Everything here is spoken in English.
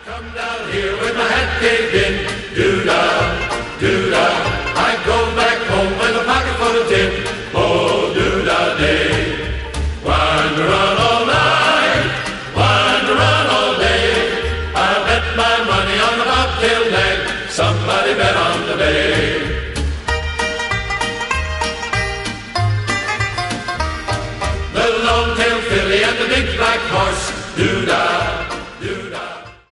Come down here with my hat caved in, doo-dah, doo-dah. I go back home with a pocket full of tin, oh, doo-dah day. Wine to run all night, wine to run all day. I bet my money on the bobtail nag, somebody bet on the bay. The long-tailed filly and the big black horse, doo-dah.